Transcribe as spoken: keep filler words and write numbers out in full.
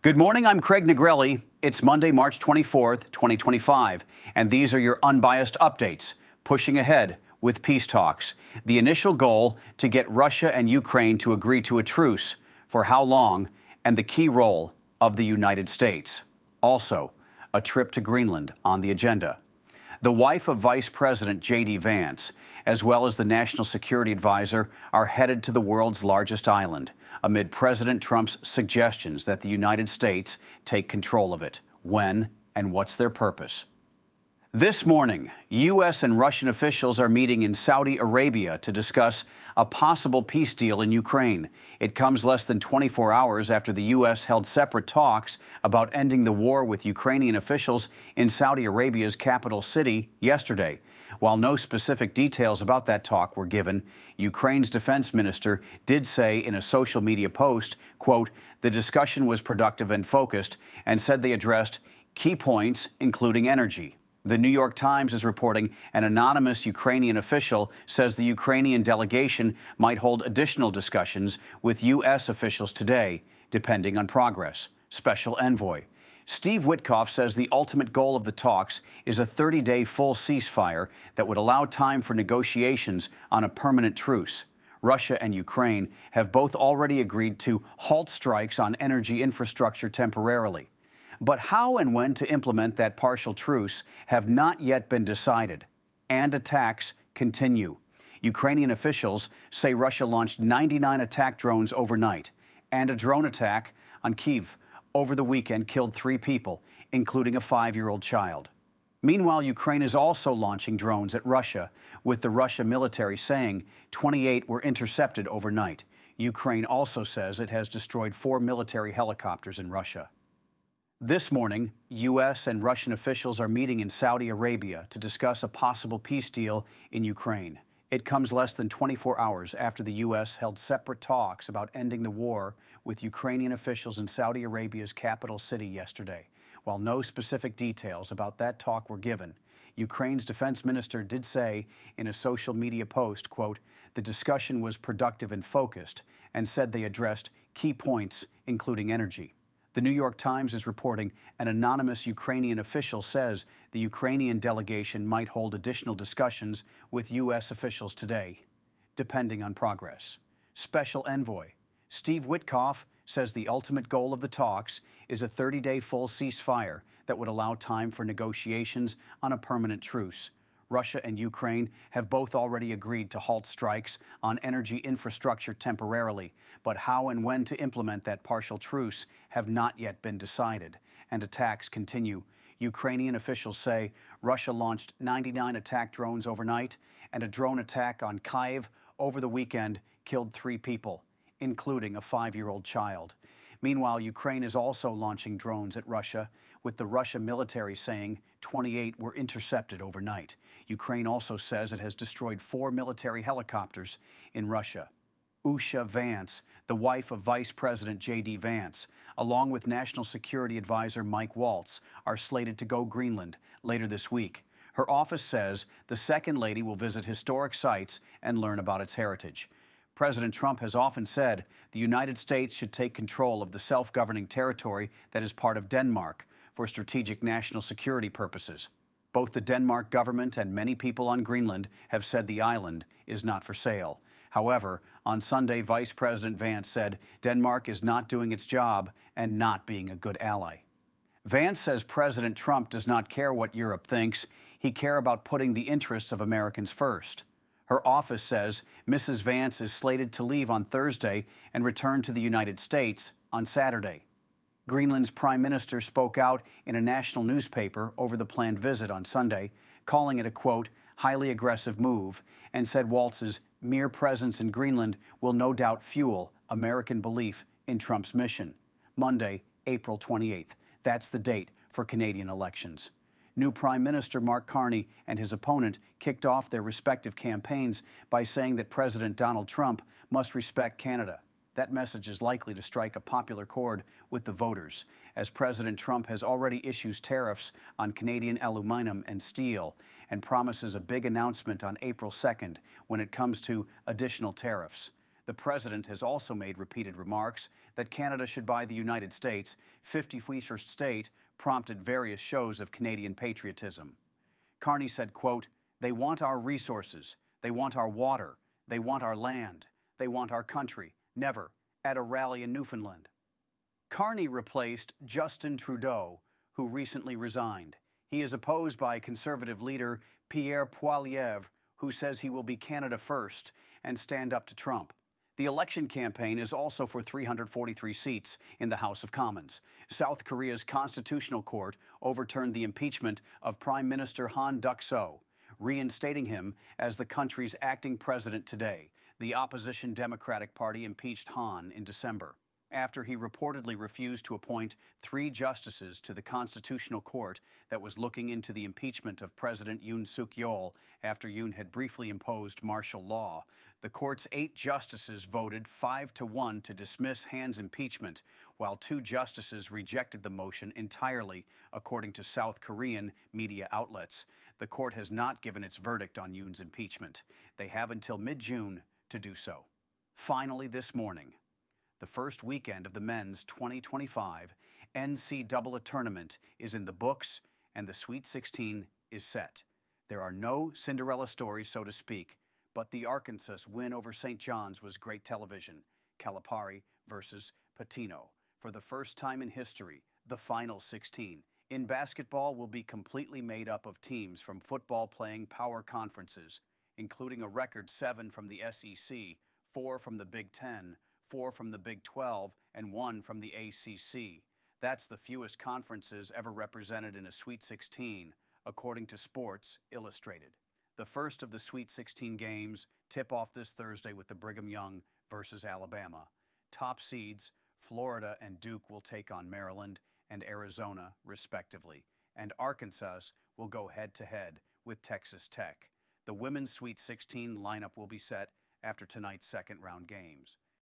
Good morning, I'm Craig Negrelli. It's Monday, March twenty-fourth, twenty twenty-five, and these are your unbiased updates, pushing ahead with peace talks. The initial goal to get Russia and Ukraine to agree to a truce. For how long? And the key role of the United States. Also, a trip to Greenland on the agenda. The wife of Vice President J D Vance, as well as the National Security Advisor, are headed to the world's largest island, amid President Trump's suggestions that the United States take control of it. When and what's their purpose? This morning, U S and Russian officials are meeting in Saudi Arabia to discuss a possible peace deal in Ukraine. It comes less than twenty-four hours after the U S held separate talks about ending the war with Ukrainian officials in Saudi Arabia's capital city yesterday. While no specific details about that talk were given, Ukraine's defense minister did say in a social media post, quote, "The discussion was productive and focused," and said they addressed key points, including energy. The New York Times is reporting an anonymous Ukrainian official says the Ukrainian delegation might hold additional discussions with U S officials today, depending on progress. Special envoy Steve Witkoff says the ultimate goal of the talks is a thirty-day full ceasefire that would allow time for negotiations on a permanent truce. Russia and Ukraine have both already agreed to halt strikes on energy infrastructure temporarily. But how and when to implement that partial truce have not yet been decided, and attacks continue. Ukrainian officials say Russia launched ninety-nine attack drones overnight, and a drone attack on Kyiv over the weekend killed three people, including a five-year-old child. Meanwhile, Ukraine is also launching drones at Russia, with the Russia military saying twenty-eight were intercepted overnight. Ukraine also says it has destroyed four military helicopters in Russia. This morning, U S and Russian officials are meeting in Saudi Arabia to discuss a possible peace deal in Ukraine. It comes less than twenty-four hours after the U S held separate talks about ending the war with Ukrainian officials in Saudi Arabia's capital city yesterday. While no specific details about that talk were given, Ukraine's defense minister did say in a social media post, quote, "The discussion was productive and focused," and said they addressed key points, including energy. The New York Times is reporting an anonymous Ukrainian official says the Ukrainian delegation might hold additional discussions with U S officials today, depending on progress. Special envoy Steve Witkoff says the ultimate goal of the talks is a thirty-day full ceasefire that would allow time for negotiations on a permanent truce. Russia and Ukraine have both already agreed to halt strikes on energy infrastructure temporarily, but how and when to implement that partial truce have not yet been decided, and attacks continue. Ukrainian officials say Russia launched ninety-nine attack drones overnight, and a drone attack on Kyiv over the weekend killed three people, including a five-year-old child. Meanwhile, Ukraine is also launching drones at Russia, with the Russia military saying twenty-eight were intercepted overnight. Ukraine also says it has destroyed four military helicopters in Russia. Usha Vance, the wife of Vice President J D Vance, along with National Security Advisor Mike Waltz, are slated to go Greenland later this week. Her office says the second lady will visit historic sites and learn about its heritage. President Trump has often said the United States should take control of the self-governing territory that is part of Denmark for strategic national security purposes. Both the Denmark government and many people on Greenland have said the island is not for sale. However, on Sunday, Vice President Vance said Denmark is not doing its job and not being a good ally. Vance says President Trump does not care what Europe thinks. He cares about putting the interests of Americans first. Her office says Missus Vance is slated to leave on Thursday and return to the United States on Saturday. Greenland's prime minister spoke out in a national newspaper over the planned visit on Sunday, calling it a, quote, highly aggressive move, and said Waltz's mere presence in Greenland will no doubt fuel American belief in Trump's mission. Monday, April twenty-eighth. That's the date for Canadian elections. New Prime Minister Mark Carney and his opponent kicked off their respective campaigns by saying that President Donald Trump must respect Canada. That message is likely to strike a popular chord with the voters, as President Trump has already issued tariffs on Canadian aluminum and steel and promises a big announcement on April second when it comes to additional tariffs. The president has also made repeated remarks that Canada should buy the United States. fifty-first State prompted various shows of Canadian patriotism. Carney said, quote, "They want our resources. They want our water. They want our land. They want our country." Never at a rally in Newfoundland. Carney replaced Justin Trudeau, who recently resigned. He is opposed by Conservative leader Pierre Poilievre, who says he will be Canada first and stand up to Trump. The election campaign is also for three hundred forty-three seats in the House of Commons. South Korea's Constitutional Court overturned the impeachment of Prime Minister Han Duck-seo, reinstating him as the country's acting president today. The opposition Democratic Party impeached Han in December, after he reportedly refused to appoint three justices to the Constitutional Court that was looking into the impeachment of President Yoon Suk-yeol after Yoon had briefly imposed martial law. The court's eight justices voted five to one to dismiss Han's impeachment, while two justices rejected the motion entirely, according to South Korean media outlets. The court has not given its verdict on Yoon's impeachment. They have until mid-June to do so. Finally, this morning, the first weekend of the men's twenty twenty-five N C double A tournament is in the books, and the Sweet sixteen is set. There are no Cinderella stories, so to speak, but the Arkansas win over Saint John's was great television. Calipari versus Patino. For the first time in history, the final sixteen. In basketball will be completely made up of teams from football-playing power conferences, including a record seven from the S E C, four from the Big Ten, four from the Big twelve, and one from the A C C. That's the fewest conferences ever represented in a Sweet sixteen, according to Sports Illustrated. The first of the Sweet sixteen games tip off this Thursday with the Brigham Young versus Alabama. Top seeds, Florida and Duke, will take on Maryland and Arizona, respectively, and Arkansas will go head-to-head with Texas Tech. The women's Sweet sixteen lineup will be set after tonight's second-round games.